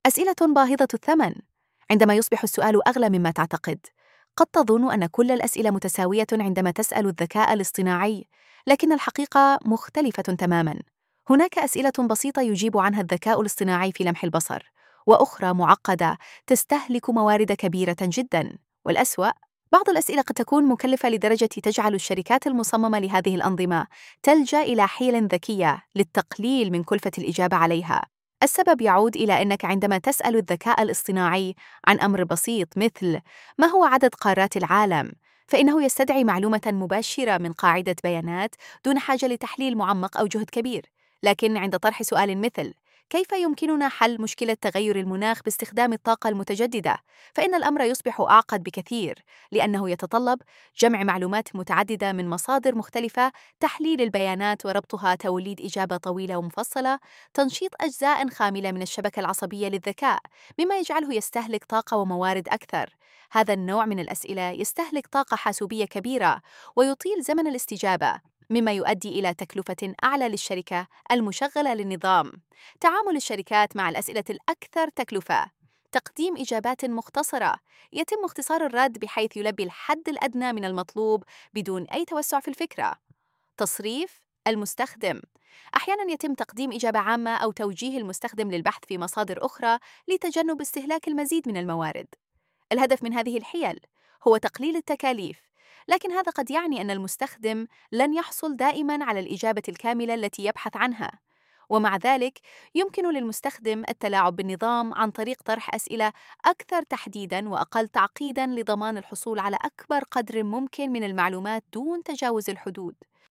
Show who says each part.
Speaker 1: أسئلة باهظة الثمن. عندما يصبح السؤال أغلى مما تعتقد، قد تظن أن كل الأسئلة متساوية عندما تسأل الذكاء الاصطناعي، لكن الحقيقة مختلفة تماماً. هناك أسئلة بسيطة يجيب عنها الذكاء الاصطناعي في لمح البصر، وأخرى معقدة تستهلك موارد كبيرة جداً. والأسوأ، بعض الأسئلة قد تكون مكلفة لدرجة تجعل الشركات المصممة لهذه الأنظمة تلجأ إلى حيل ذكية للتقليل من كلفة الإجابة عليها. السبب يعود إلى أنك عندما تسأل الذكاء الاصطناعي عن أمر بسيط مثل ما هو عدد قارات العالم، فإنه يستدعي معلومة مباشرة من قاعدة بيانات دون حاجة لتحليل معمق أو جهد كبير. لكن عند طرح سؤال مثل كيف يمكننا حل مشكلة تغير المناخ باستخدام الطاقة المتجددة، فإن الأمر يصبح أعقد بكثير، لأنه يتطلب جمع معلومات متعددة من مصادر مختلفة، تحليل البيانات وربطها، توليد إجابة طويلة ومفصلة، تنشيط أجزاء خاملة من الشبكة العصبية للذكاء، مما يجعله يستهلك طاقة وموارد أكثر. هذا النوع من الأسئلة يستهلك طاقة حاسوبية كبيرة ويطيل زمن الاستجابة، مما يؤدي إلى تكلفة أعلى للشركة المشغلة للنظام. تعامل الشركات مع الأسئلة الأكثر تكلفة: تقديم إجابات مختصرة يتم اختصار الرد بحيث يلبي الحد الأدنى من المطلوب بدون أي توسع في الفكرة. تصريف المستخدم: أحياناً يتم تقديم إجابة عامة أو توجيه المستخدم للبحث في مصادر أخرى لتجنب استهلاك المزيد من الموارد. الهدف من هذه الحيل هو تقليل التكاليف، لكن هذا قد يعني أن المستخدم لن يحصل دائماً على الإجابة الكاملة التي يبحث عنها. ومع ذلك، يمكن للمستخدم التلاعب بالنظام عن طريق طرح أسئلة أكثر تحديداً وأقل تعقيداً لضمان الحصول على أكبر قدر ممكن من المعلومات دون تجاوز الحدود.